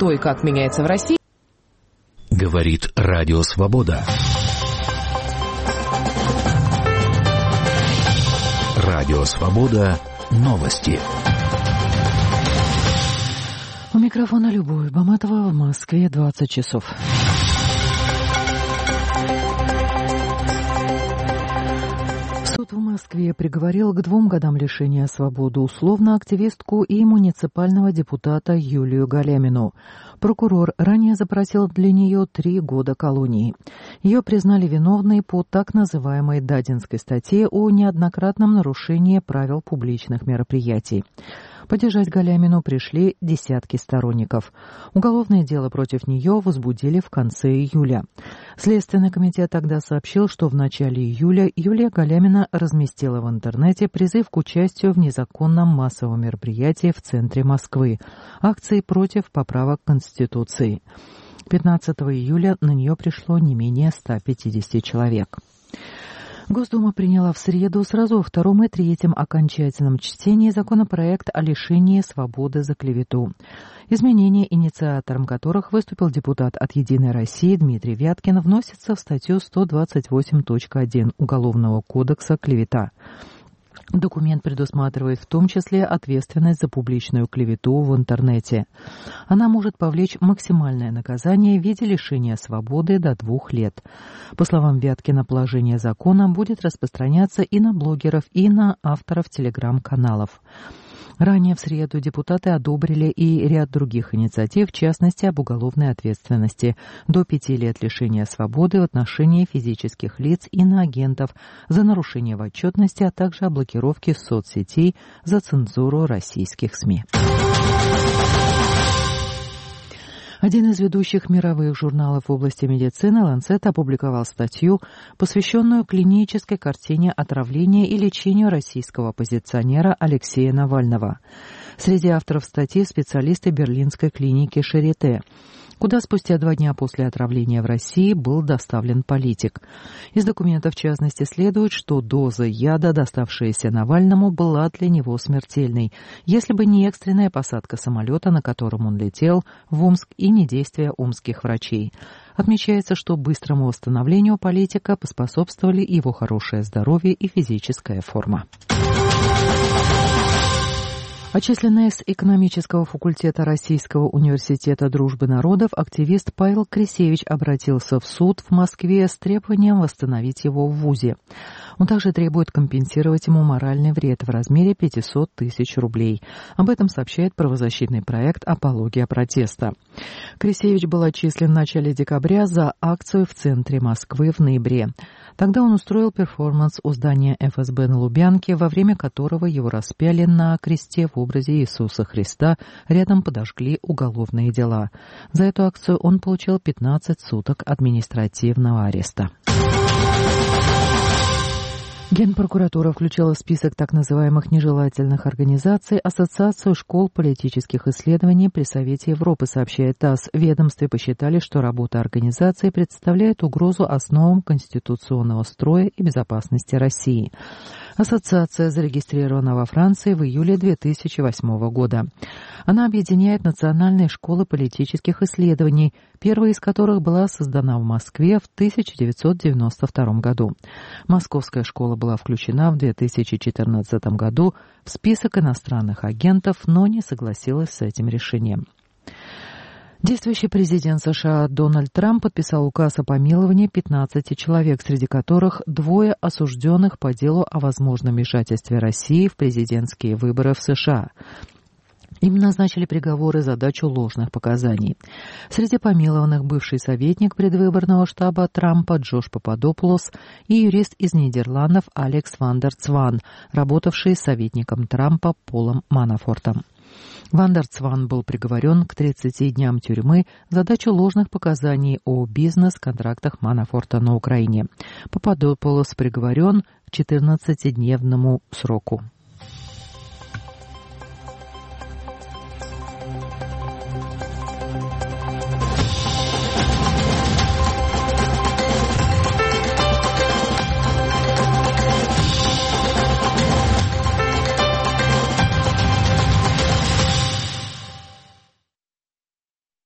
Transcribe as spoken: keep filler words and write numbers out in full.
что и как меняется в России. Говорит Радио Свобода. Радио Свобода. Новости. У микрофона Любовь Баматова, в Москве двадцать часов. Суд в Москве приговорил к двум годам лишения свободы условно активистку и муниципального депутата Юлию Галямину. Прокурор ранее запросил для нее три года колонии. Ее признали виновной по так называемой Дадинской статье о неоднократном нарушении правил публичных мероприятий. Поддержать Галямину пришли десятки сторонников. Уголовное дело против нее возбудили в конце июля. Следственный комитет тогда сообщил, что в начале июля Юлия Галямина разместила в интернете призыв к участию в незаконном массовом мероприятии в центре Москвы – акции против поправок к Конституции. пятнадцатого июля на нее пришло не менее ста пятидесяти человек. Госдума приняла в среду сразу во втором и третьем окончательном чтении законопроект о лишении свободы за клевету. Изменения, инициатором которых выступил депутат от «Единой России» Дмитрий Вяткин, вносятся в статью сто двадцать восемь точка один Уголовного кодекса «Клевета». Документ предусматривает в том числе ответственность за публичную клевету в интернете. Она может повлечь максимальное наказание в виде лишения свободы до двух лет. По словам Вяткина, положение закона будет распространяться и на блогеров, и на авторов телеграм-каналов. Ранее в среду депутаты одобрили и ряд других инициатив, в частности, об уголовной ответственности до пяти лет лишения свободы в отношении физических лиц и иноагентов за нарушение в отчетности, а также о блокировке соцсетей за цензуру российских СМИ. Один из ведущих мировых журналов в области медицины, «Ланцет», опубликовал статью, посвященную клинической картине отравления и лечению российского оппозиционера Алексея Навального. Среди авторов статьи специалисты берлинской клиники «Шарите», куда спустя два дня после отравления в России был доставлен политик. Из документов, в частности, следует, что доза яда, доставшаяся Навальному, была для него смертельной, если бы не экстренная посадка самолета, на котором он летел, в Омск, и не действия омских врачей. Отмечается, что быстрому восстановлению политика поспособствовали его хорошее здоровье и физическая форма. Отчисленный с экономического факультета Российского университета дружбы народов активист Павел Крисевич обратился в суд в Москве с требованием восстановить его в вузе. Он также требует компенсировать ему моральный вред в размере пятьсот тысяч рублей. Об этом сообщает правозащитный проект «Апология протеста». Крисевич был отчислен в начале декабря за акцию в центре Москвы в ноябре. Тогда он устроил перформанс у здания эф эс бэ на Лубянке, во время которого его распяли на кресте в образе Иисуса Христа, рядом подожгли уголовные дела. За эту акцию он получил пятнадцать суток административного ареста. Генпрокуратура включила в список так называемых нежелательных организаций Ассоциацию школ политических исследований при Совете Европы, сообщает ТАСС. В ведомстве посчитали, что работа организации представляет угрозу основам конституционного строя и безопасности России. Ассоциация зарегистрирована во Франции в июле две тысячи восьмого года. Она объединяет национальные школы политических исследований, первая из которых была создана в Москве в тысяча девятьсот девяносто втором году. Московская школа была включена в две тысячи четырнадцатом году в список иностранных агентов, но не согласилась с этим решением. Действующий президент США Дональд Трамп подписал указ о помиловании пятнадцати человек, среди которых двое осужденных по делу о возможном вмешательстве России в президентские выборы в США. Им назначили приговоры за дачу ложных показаний. Среди помилованных бывший советник предвыборного штаба Трампа Джош Пападополос и юрист из Нидерландов Алекс Ван дер Цван, работавший советником Трампа Полом Манафортом. Ван дер Цван был приговорен к тридцати дням тюрьмы за дачу ложных показаний о бизнес-контрактах Манафорта на Украине. Пападополос приговорен к четырнадцатидневному сроку.